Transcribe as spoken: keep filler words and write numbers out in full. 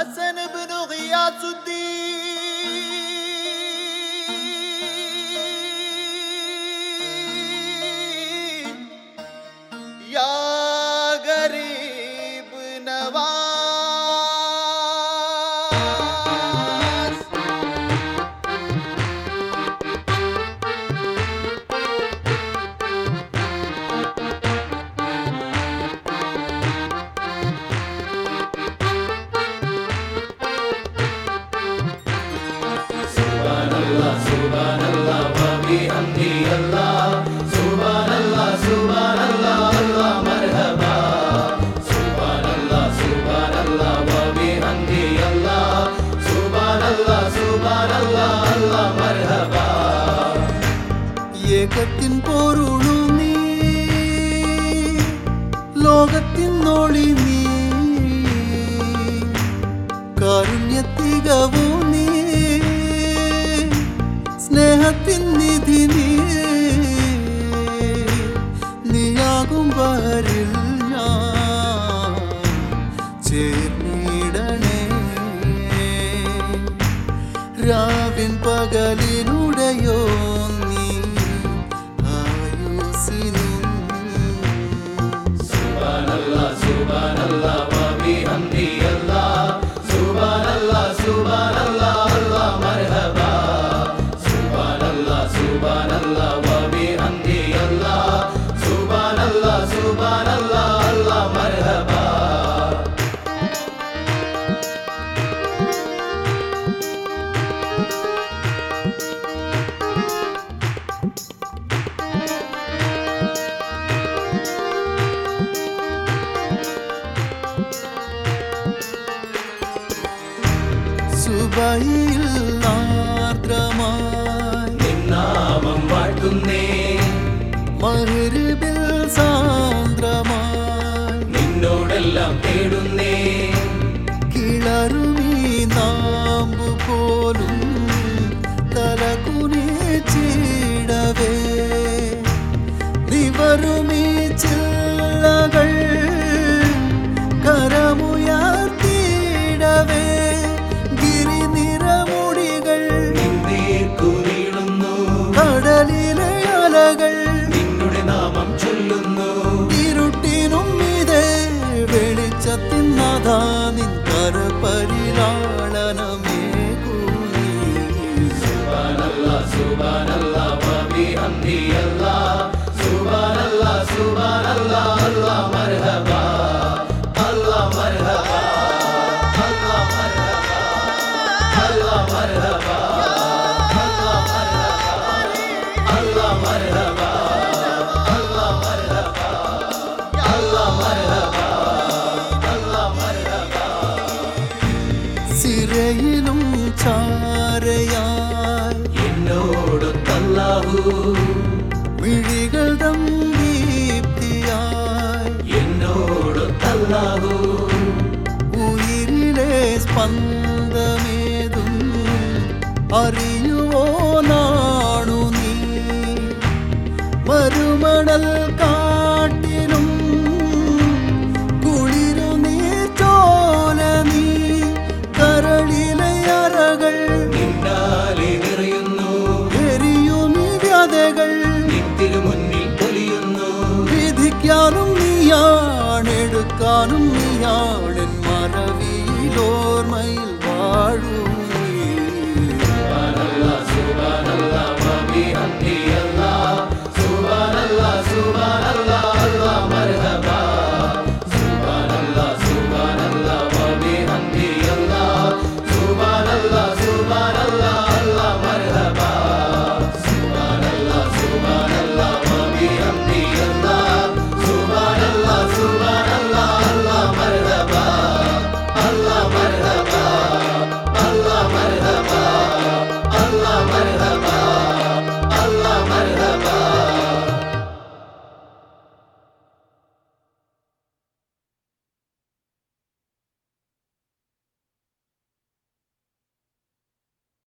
حسن بن غياث الدين يا غريب نواز ഏകത്തിൻ പൊരുളു നീ ലോകത്തിൻ ഒളി നീ കാരുണ്യത്തികവു നീ സ്നേഹത്തിൻ നിധി നീ നീയാകും വരിൽ ഞാൻ ചേർന്നിടണേ രാവിൻ പകലിനുടയോ സുബഹിയിൽ ആർദ്രമായി നിന്നാമം വാഴ്ത്തുന്നേ മഗ്‌രിബിൽ സാന്ദ്രമായി നിന്നോടെല്ലാം തേടുന്നേ കിളറുമീ നാമ്പു പോലും തലകുനിച്ചിടവേ നിവരുമീ ചില്ലകൾ കരമുയർത്തിയിടവേ കടലിലെ അലകൾ നിന്നുടെ നാമം ചൊല്ലുന്നു ഇരുട്ടിനും ഇതേ വെളിച്ചത്തിൻ നാഥാ നിൻ കരപരിലാളനമേകൂനി സുബ്ഹാനല്ലാഹ് സുബ്ഹാനല്ലാഹ് വബിഹംദി അല്ലാഹ് സുബ്ഹാനല്ലാഹ് സുബ്ഹാനല്ലാഹ് അല്ലാഹ് മർഹബാ അല്ലാഹ് മർഹബാ അല്ലാഹ് മർഹബാ അല്ലാഹ് മർഹബാ സിരയിലും ചാരയായി എന്നോടൊത്തല്ലാഹു മിഴികൾ തം ദീപ്തിയായി എന്നോടൊത്തല്ലാഹു ഉയിരിലെ സ്പന്ദമേതും അറിയുവോ നാണു നീ മരുമണൽ കാട്ടിലും കുളിരു നീ ചോല നീ കരളിലെ അറകൾ നിന്നാലെ നിറയുന്നു എരിയുമീ വ്യതകൾ നിത്തിനു മുന്നിൽ പൊലിയുന്നു വിധിക്കാനും നീയാണെടുക്കാനും നീയാണെൻ മറവിയിലോർമ്മയിൽ വാഴൂ